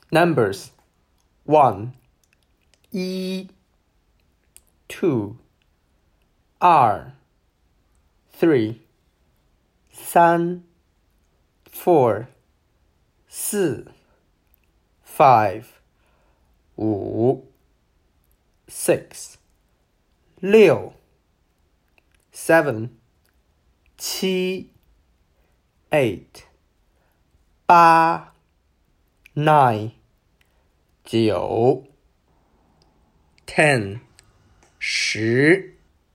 Numbers 1 1 2 2 3 3 4 4 5 5 6 6 7 7 8 8 9 9 10 10